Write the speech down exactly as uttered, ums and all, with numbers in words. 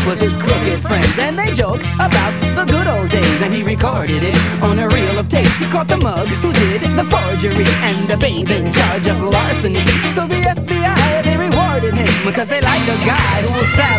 with his crooked friends, and they joked about the good old days, and he recorded it on a reel of tape. He caught the mug who did the forgery and the babe in charge of larceny. So the F B I, they rewarded him because they like a guy who will stab